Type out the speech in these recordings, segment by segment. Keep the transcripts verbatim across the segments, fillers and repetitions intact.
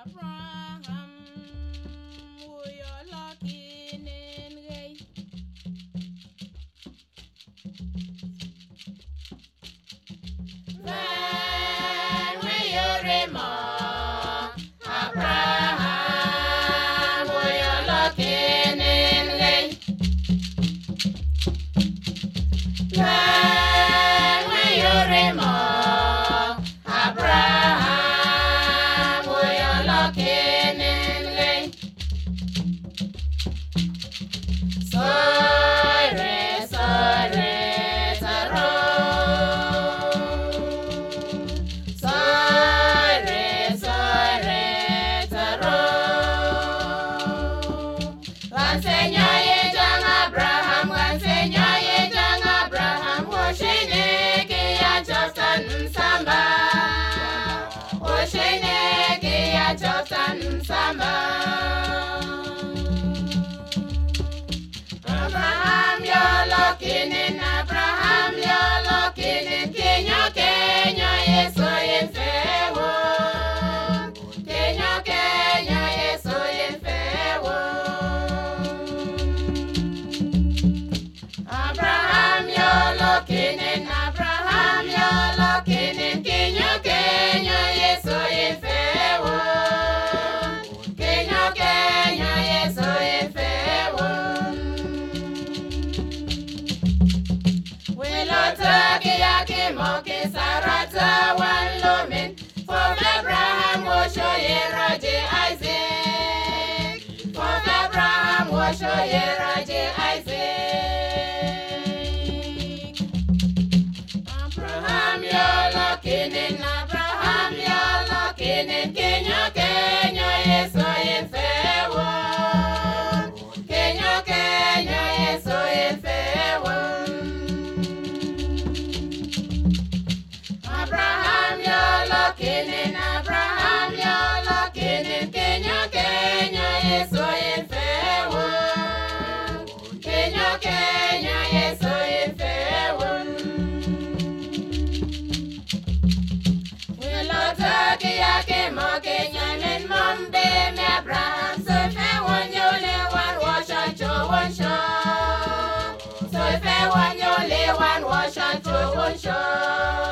Abraham, we are lucky in gay. When we are Abraham, we are lucky in gay. When we are Abraham, we are lucky in gay. Sorry, sorry, sorrow. Sorry, sorry, sorrow. Wansenya yejang Abraham, wansenya yejang Abraham, woshene ke ya Jostan Samba, woshene ke ya Jostan Samba. Abraham, you're looking in Abraham, you're looking in Kenya, Kenya, yes, so in fair one. Kenya, Kenya, yes, so in fair one. Abraham, you're looking in Abraham, you're looking in Kenya, Kenya, yes, so in fair one. Kenya, Kenya, yes, so in fair one. Moke Sarata one lomin for Abraham was your Raje Isaac. For Abraham was your Raje Isaac. Abraham, you're looking in Abraham, you're looking in Kenya, Kenya, yes, so in fair one. Kenya, Kenya, yes, so in fair one. Abraham, you're looking in Abraham, you're looking in Kenya, Kenya, yes, so in fair one. Kenya, Kenya, yes, so in fair one. We'll talk yake mo Kenya men mombe me Abraham, so fair one, you live one wash and show one show. So fair one, you live one wash and show one show.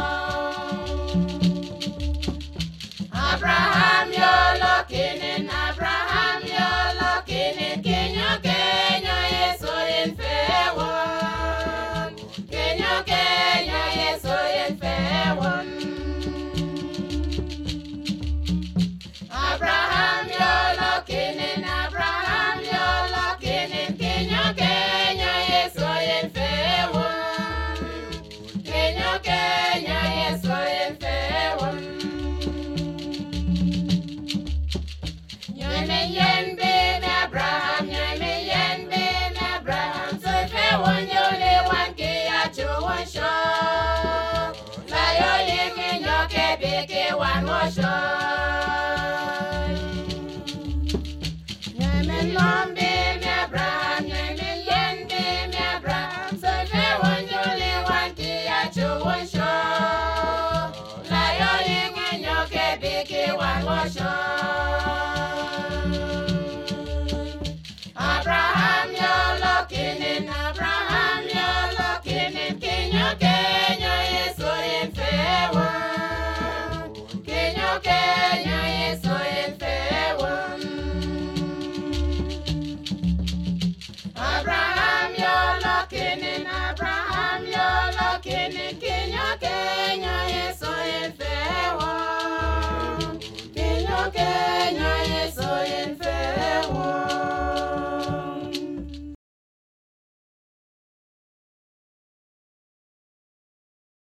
Abraham, you're looking in Abraham, you're looking in Kenya, Kenya, yes, so in fair one. Kenya, Kenya, yes, so in fair one. Abraham, you're looking in Abraham, you're looking in Kenya, Kenya, yes, so in fair one. Kenya, Kenya, yes, so in fair one. Yen be Abraham, Yame yen be Abraham, so fair one, you live one key at you one shot. Like you live in your cake, one more shot.